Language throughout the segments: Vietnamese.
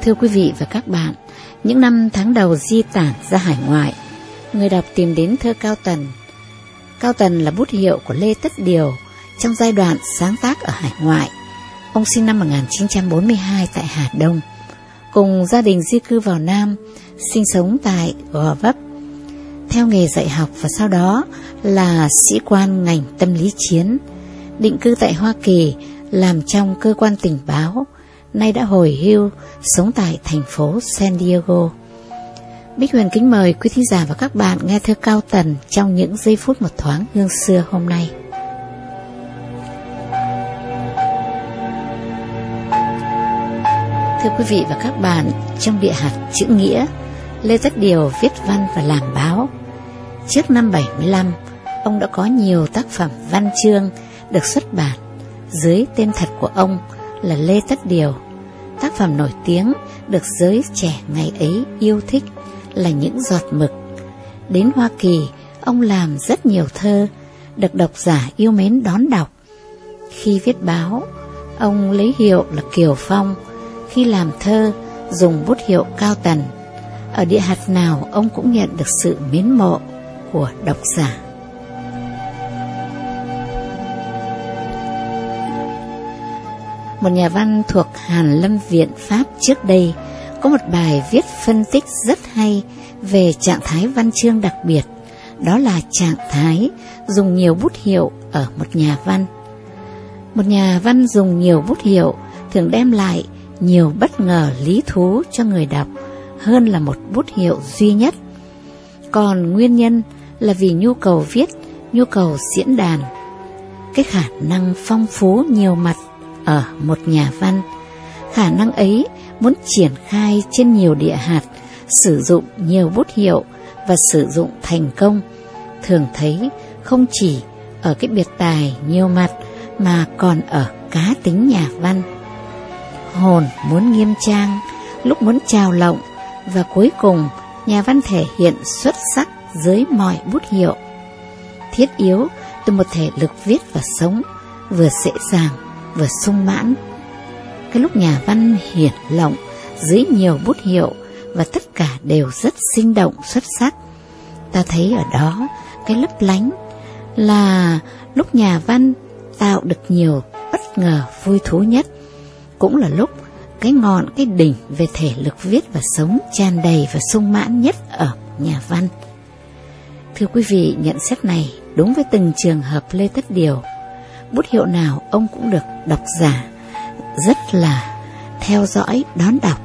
Thưa quý vị và các bạn, những năm tháng đầu di tản ra hải ngoại, người đọc tìm đến thơ Cao Tần. Cao Tần là bút hiệu của Lê Tất Điều trong giai đoạn sáng tác ở hải ngoại. Ông sinh năm 1942 tại Hà Đông, cùng gia đình di cư vào Nam, sinh sống tại Gò Vấp. Theo nghề dạy học và sau đó là sĩ quan ngành tâm lý chiến, định cư tại Hoa Kỳ, làm trong cơ quan tình báo, nay đã hồi hưu, sống tại thành phố San Diego. Bích Huyền kính mời quý thính giả và các bạn nghe thơ Cao Tần trong những giây phút một thoáng hương xưa hôm nay. Thưa quý vị và các bạn, trong địa hạt chữ nghĩa, Lê Tất Điều viết văn và làm báo. Trước năm 75, ông đã có nhiều tác phẩm văn chương được xuất bản dưới tên thật của ông là Lê Tất Điều. Tác phẩm nổi tiếng được giới trẻ ngày ấy yêu thích là Những giọt mực. Đến Hoa Kỳ, ông làm rất nhiều thơ, được độc giả yêu mến đón đọc. Khi viết báo, ông lấy hiệu là Kiều Phong. Khi làm thơ, dùng bút hiệu Cao Tần. Ở địa hạt nào, ông cũng nhận được sự mến mộ của độc giả. Một nhà văn thuộc Hàn Lâm Viện Pháp trước đây có một bài viết phân tích rất hay về trạng thái văn chương đặc biệt. Đó là trạng thái dùng nhiều bút hiệu ở một nhà văn. Một nhà văn dùng nhiều bút hiệu thường đem lại nhiều bất ngờ lý thú cho người đọc hơn là một bút hiệu duy nhất. Còn nguyên nhân là vì nhu cầu viết, nhu cầu diễn đàn. Cái khả năng phong phú nhiều mặt ở một nhà văn, khả năng ấy muốn triển khai trên nhiều địa hạt, sử dụng nhiều bút hiệu và sử dụng thành công, thường thấy không chỉ ở cái biệt tài nhiều mặt mà còn ở cá tính nhà văn. Hồn muốn nghiêm trang, lúc muốn trào lộng, và cuối cùng nhà văn thể hiện xuất sắc dưới mọi bút hiệu. Thiết yếu từ một thể lực viết và sống, vừa dễ dàng vừa sung mãn. Cái lúc nhà văn hiển lộng dưới nhiều bút hiệu và tất cả đều rất sinh động xuất sắc, ta thấy ở đó cái lấp lánh là lúc nhà văn tạo được nhiều bất ngờ vui thú nhất, cũng là lúc cái ngọn, cái đỉnh về thể lực viết và sống tràn đầy và sung mãn nhất ở nhà văn. Thưa quý vị, nhận xét này đúng với từng trường hợp Lê Tất Điều. Bút hiệu nào ông cũng được độc giả rất là theo dõi đón đọc.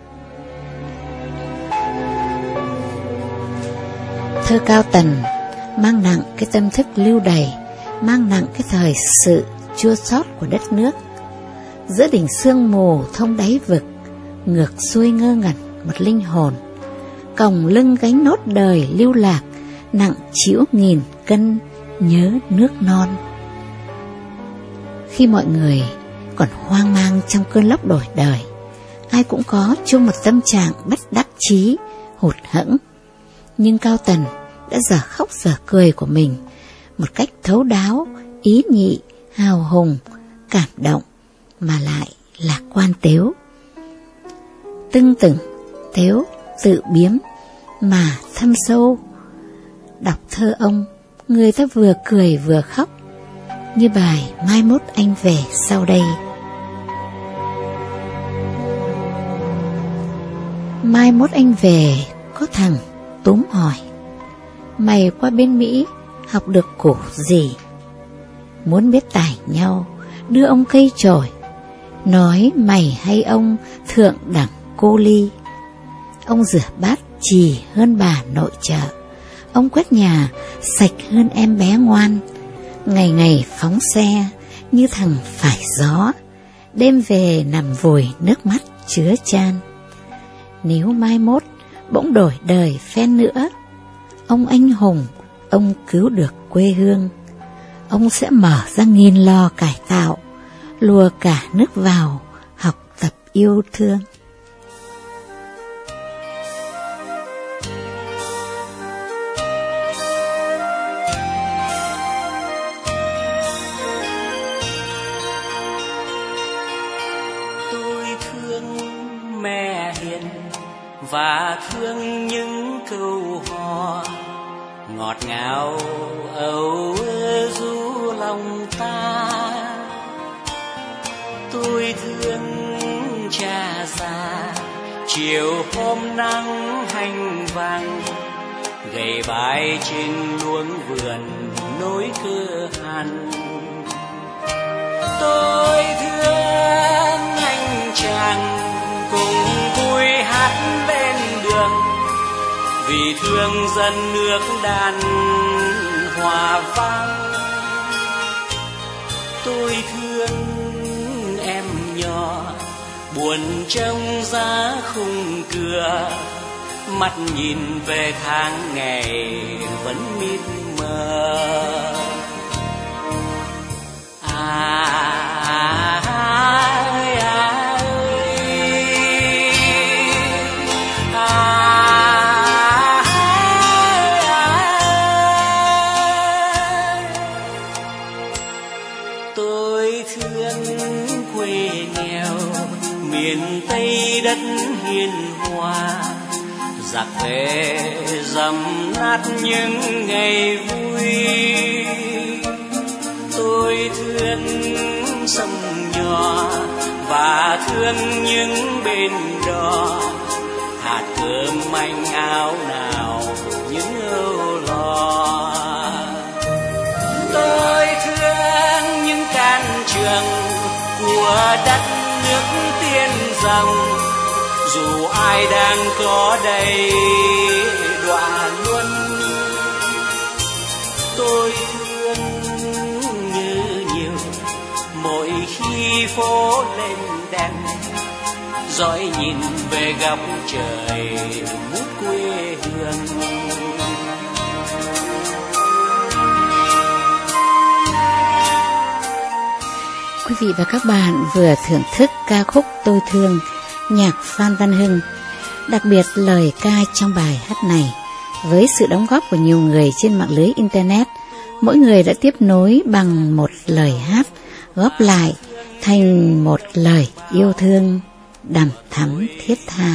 Thơ Cao Tần mang nặng cái tâm thức lưu đày, mang nặng cái thời sự chua xót của đất nước. Giữa đỉnh sương mù thông đáy vực, ngược xuôi ngơ ngẩn một linh hồn, còng lưng gánh nốt đời lưu lạc, nặng trĩu nghìn cân nhớ nước non. Khi mọi người còn hoang mang trong cơn lốc đổi đời, ai cũng có chung một tâm trạng bất đắc chí, hụt hẫng. Nhưng Cao Tần đã giờ khóc giờ cười của mình một cách thấu đáo, ý nhị, hào hùng, cảm động, mà lại lạc quan tếu. Tưng tửng, tếu, tự biếm, mà thâm sâu. Đọc thơ ông, người ta vừa cười vừa khóc, như bài Mai mốt anh về sau đây. Mai mốt anh về, có thằng túm hỏi: mày qua bên Mỹ học được củ gì? Muốn biết tài nhau, đưa ông cây chổi, nói mày hay ông thượng đẳng cô ly. Ông rửa bát chì hơn bà nội trợ, ông quét nhà sạch hơn em bé ngoan. Ngày ngày phóng xe như thằng phải gió, đêm về nằm vùi nước mắt chứa chan. Nếu mai mốt bỗng đổi đời phen nữa, ông anh hùng, ông cứu được quê hương, ông sẽ mở ra nghìn lò cải tạo, lùa cả nước vào học tập yêu thương. Tôi thương mẹ ngọt ngào âu du lòng ta. Tôi thương cha già chiều hôm nắng hành vàng, gầy vai trên luống vườn nối cửa hàn. Tôi thương anh chàng cùng vui hát bên đường, vì thương dân nước đàn hòa vang. Tôi thương em nhỏ buồn trong giá khung cửa, mắt nhìn về tháng ngày vẫn mịt mờ. Tôi thương quê nghèo miền Tây đất hiền hòa, giặc về dầm nát những ngày vui. Tôi thương sông nhỏ và thương những bên đò, hạt cơm manh áo nào những âu lo. Tôi thương những can trường của đất nước tiên dòng, dù ai đang có đây đọa luân. Tôi thương như nhiều mỗi khi phố lên đèn, dõi nhìn về góc trời ngút quê hương. Quý vị và các bạn vừa thưởng thức ca khúc Tôi Thương, nhạc Phan Văn Hưng. Đặc biệt lời ca trong bài hát này, với sự đóng góp của nhiều người trên mạng lưới Internet, mỗi người đã tiếp nối bằng một lời hát, góp lại thành một lời yêu thương đằm thắm thiết tha.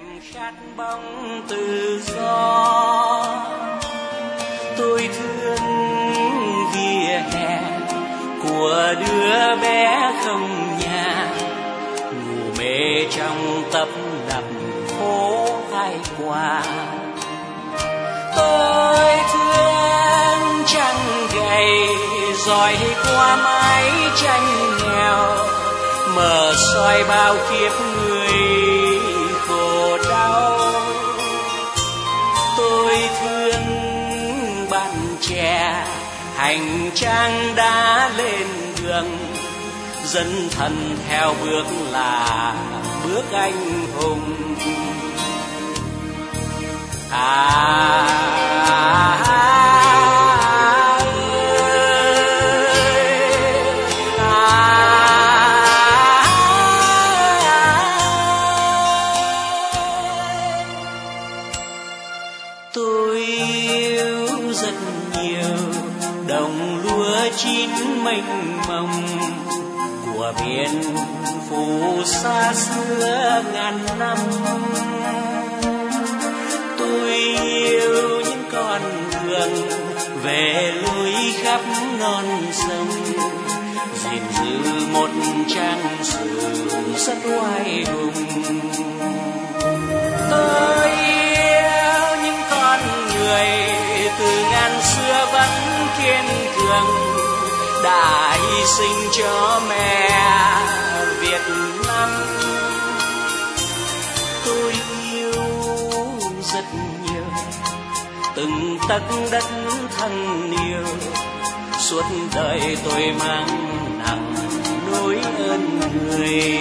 Tôi thương vỉa hè của đứa bé không nhà, ngủ mê trong tấp nập phố hai qua. Tôi thương trăng gầy dọi qua mái tranh nghèo, mở soi bao kiếp người khổ đau. Tôi thương bạn trẻ hành trang đã lên đường, dân thần theo bước là bước anh hùng. Tôi yêu rất nhiều đồng lúa chín mênh mông của biển phù sa xưa ngàn năm. Tôi yêu những con đường về lối khắp non sông, gìn giữ một trang sử rất oai hùng. Tôi yêu những con người từ ngàn xưa vẫn kiên cường, đã hy sinh cho mẹ Việt Nam. Tôi yêu rất nhiều từng tấc đất thân yêu, suốt đời tôi mang nặng nỗi ơn người.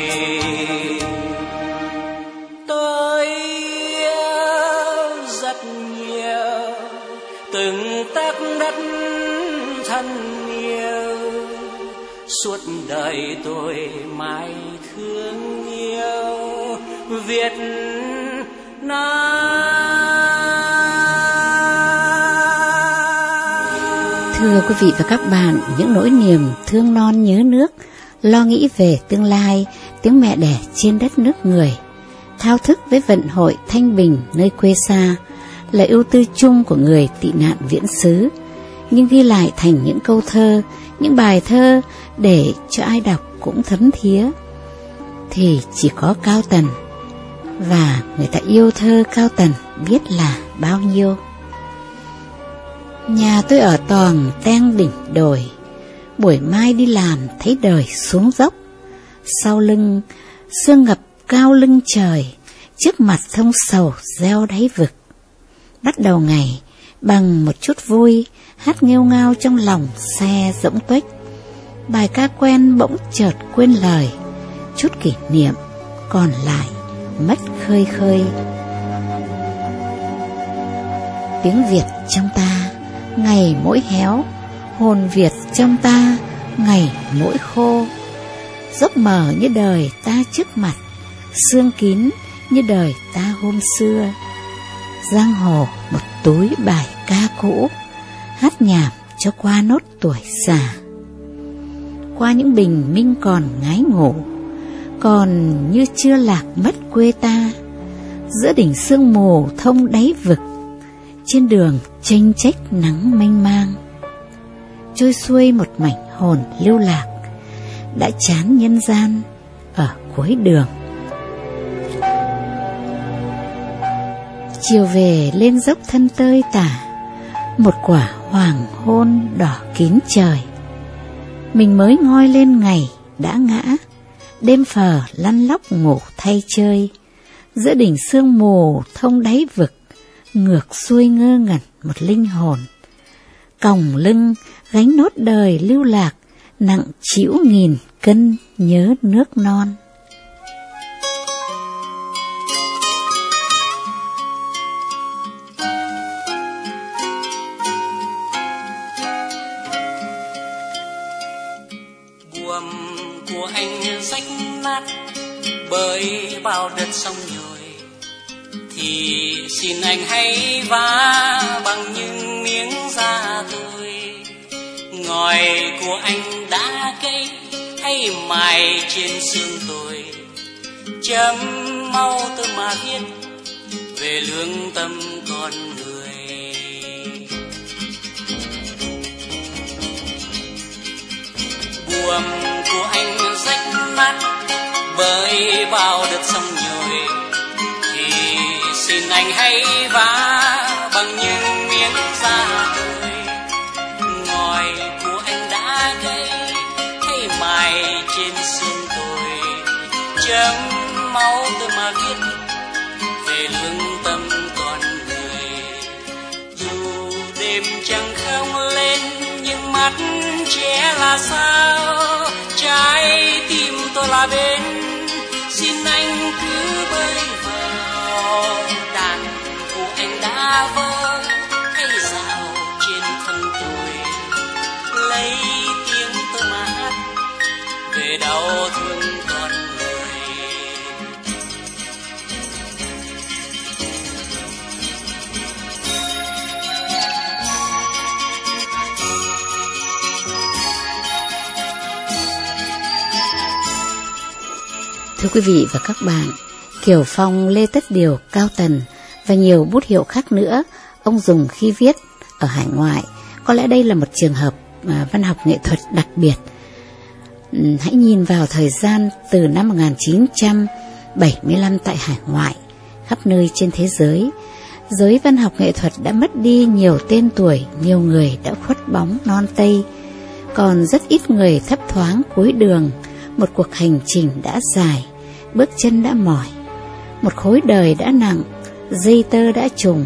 Tôi yêu rất nhiều từng tấc đất thân yêu, suốt đời tôi mãi thương yêu Việt Nam. Thưa quý vị và các bạn, những nỗi niềm thương non nhớ nước, lo nghĩ về tương lai, tiếng mẹ đẻ trên đất nước người, thao thức với vận hội thanh bình nơi quê xa là ưu tư chung của người tị nạn viễn xứ, nhưng ghi lại thành những câu thơ, những bài thơ để cho ai đọc cũng thấm thía, thì chỉ có Cao Tần. Và người ta yêu thơ Cao Tần biết là bao nhiêu. Nhà tôi ở Toòng Teng đỉnh đồi, buổi mai đi làm thấy đời xuống dốc. Sau lưng sương ngập cao lưng trời, trước mặt thông sầu gieo đáy vực. Bắt đầu ngày bằng một chút vui, hát nghêu ngao trong lòng xe rỗng tuếch. Bài ca quen bỗng chợt quên lời, chút kỷ niệm còn lại mất khơi khơi. Tiếng Việt trong ta ngày mỗi héo, hồn Việt trong ta ngày mỗi khô. Giấc mờ như đời ta trước mặt, sương kín như đời ta hôm xưa. Giang hồ một túi bài ca cũ, hát nhảm cho qua nốt tuổi già. Qua những bình minh còn ngái ngủ, còn như chưa lạc mất quê ta. Giữa đỉnh sương mù thông đáy vực, trên đường chênh chách nắng mênh mang. Trôi xuôi một mảnh hồn lưu lạc, đã chán nhân gian ở cuối đường. Chiều về lên dốc thân tơi tả, một quả hoàng hôn đỏ kín trời. Mình mới ngoi lên ngày đã ngã, đêm phờ lăn lóc ngủ thay chơi. Giữa đỉnh sương mù thông đáy vực, ngược xuôi ngơ ngẩn một linh hồn. Còng lưng gánh nốt đời lưu lạc, nặng trĩu nghìn cân nhớ nước non. Buồm của anh rách nát bởi bao đợt sóng nhồi, thì xin anh hãy vá bằng những miếng da tôi. Ngòi của anh đã cây hay mài trên xương tôi, chấm mau tôi mà viết về lương tâm con người. Buồm của anh rách nát bởi bao đợt sóng nhồi, thì xin anh hãy vá bằng những miếng da tôi. Ngòi của anh đã gây hay mài trên xương tôi, chấm máu tôi mà viết về lương tâm con người. Dù đêm trăng không lên nhưng mắt trẻ là sao, trái tim tôi là bên, xin anh cứ bơi vào. Đàn của anh đã vỡ hay dạo trên thân tôi, lấy tiếng tôi mà hát về đau thương con người. Thưa quý vị và các bạn, Kiều Phong, Lê Tất Điều, Cao Tần và nhiều bút hiệu khác nữa ông dùng khi viết ở hải ngoại. Có lẽ đây là một trường hợp văn học nghệ thuật đặc biệt. Hãy nhìn vào thời gian từ năm 1975 tại hải ngoại, khắp nơi trên thế giới, giới văn học nghệ thuật đã mất đi nhiều tên tuổi, nhiều người đã khuất bóng non tây, còn rất ít người thấp thoáng cuối đường. Một cuộc hành trình đã dài, bước chân đã mỏi, một khối đời đã nặng, dây tơ đã trùng.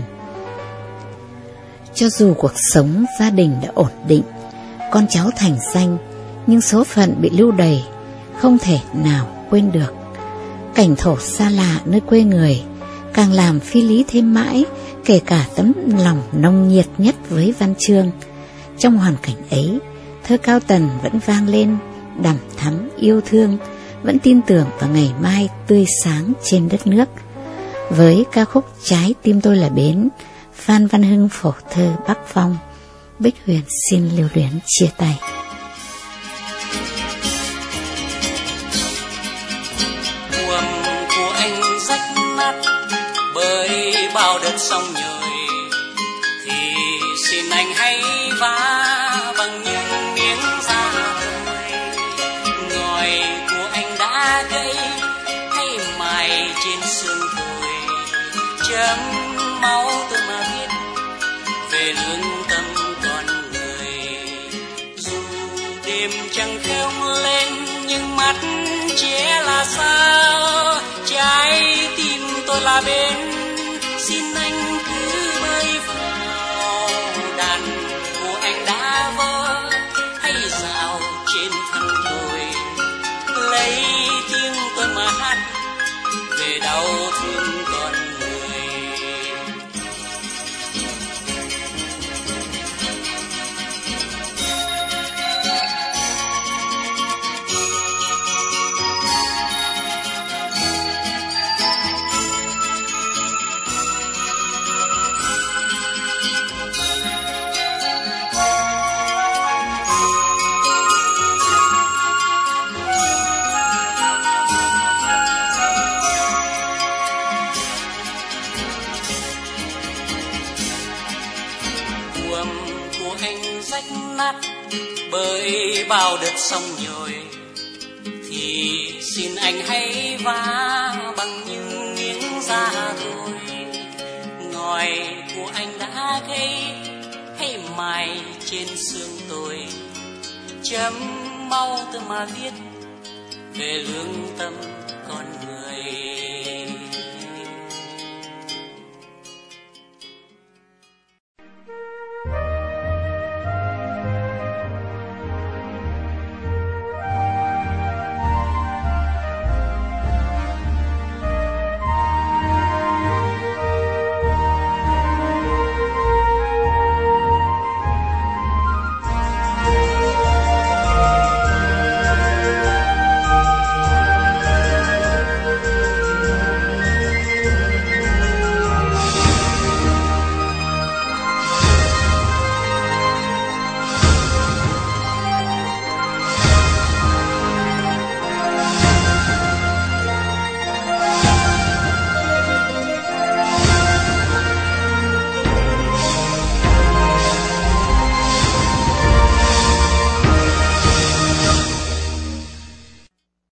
Cho dù cuộc sống gia đình đã ổn định, con cháu thành danh, nhưng số phận bị lưu đày, không thể nào quên được. Cảnh thổ xa lạ nơi quê người càng làm phi lý thêm mãi, kể cả tấm lòng nồng nhiệt nhất với văn chương. Trong hoàn cảnh ấy, thơ Cao Tần vẫn vang lên đằm thắm yêu thương, vẫn tin tưởng vào ngày mai tươi sáng trên đất nước. Với ca khúc Trái tim tôi là bến, Phan Văn Hưng phổ thơ Bắc Phong, Bích Huyền xin lưu luyến chia tay. Buồm của anh rách nát bởi bao đợt sóng nhồi, anh hãy vá bằng những miếng da thôi. Ngòi của anh đã gãy, hãy mài trên xương tôi. Chấm máu tôi mà viết về lương tâm con người. Dù đêm trăng khêu lên nhưng mắt trẻ là sao, trái tim tôi là bên, xin anh cứ bơi vào. Đàn của anh đã vỡ, hãy dạo trên thân tôi, lấy tiếng tôi mà hát về đau thương con người. Của anh rách nát bởi bao đợt sông nhồi, thì xin anh hãy vá bằng những miếng da thôi. Ngòi của anh đã gãy, hãy mài trên xương tôi. Chấm máu tôi mà viết về lương tâm